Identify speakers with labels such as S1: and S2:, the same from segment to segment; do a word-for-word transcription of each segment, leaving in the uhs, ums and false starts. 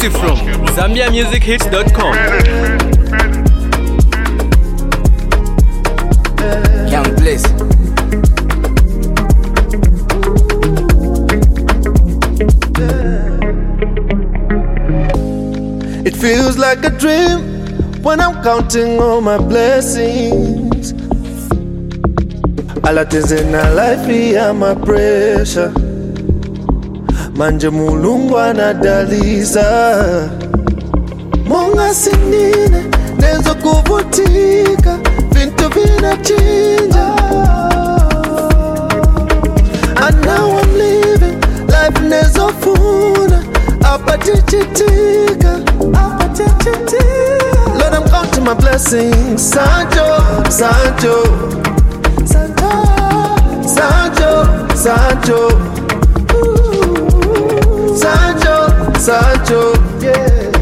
S1: Exclusive from Zambia Music Hits dot com.
S2: Young Bliss.
S3: It feels like a dream when I'm counting all my blessings. A lot is in our life, yeah, my pressure. Manje mulungu anadaliza. Monga sinine, nezo kuvutika. Vintu vinachinja. And now I'm living, life nezo funa. Apatichitika, apatichitika. Lord, I'm counting my blessings. Sancho, Sancho, Sancho, Sancho, Sancho, Ooh. Sancho, Sancho, yeah.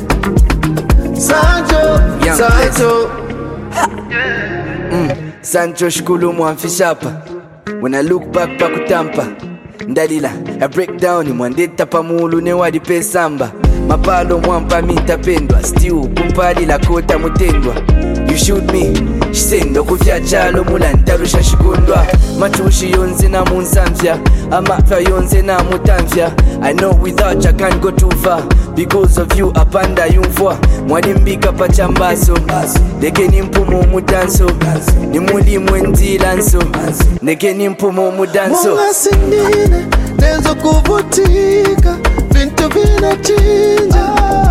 S3: Sancho,
S2: Young
S3: Sancho.
S2: Mm. Sancho shukulu mwamfishapa. When I look back pakutampa Ndalila, I break down mwandeta pamulu ne wadi pe samba. Mapalo mwampa mintapendwa. Still kumpali la kota mutendwa. You shoot me, shisendo kufya chalo mulantarusha shikundwa. Matushi yonze na munsamfya. Amafya yonze na mutamfya. I know without you I can't go too far. Because of you apanda yumfwa. Mwadimbika pachambaso. Deke nimpumo mudanso. Nimuli mwendi lanso. Deke nimpumo mudanso.
S3: Munga sinine, nezo kuvutika. Vintu vinachinja.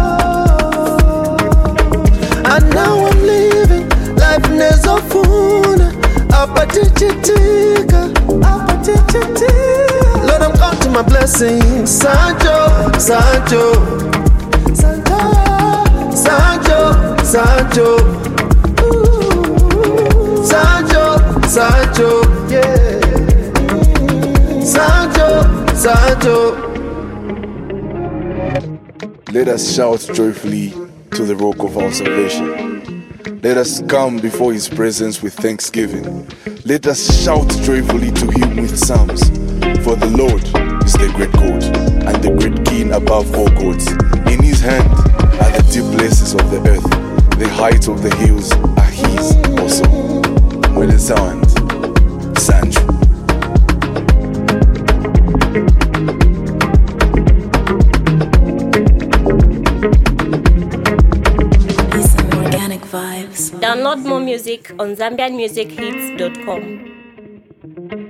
S3: And now I'm living, life nezo funa. Apatichitika, apatichitika. Lord, I'm counting my blessings. Sancho, Sancho, Sancho, Sancho, Sancho, Ooh. Sancho, Sancho, yeah. Sancho, Sancho.
S4: Let us shout joyfully to the rock of our salvation. Let us come before his presence with thanksgiving. Let us shout joyfully to him with psalms. For the Lord is the great God and the great King above all gods. In his hand are the deep places of the earth. The heights of the hills are his also. Mwele sound, Sancho.
S5: Vibes. Download more music on Zambian Music Hits dot com.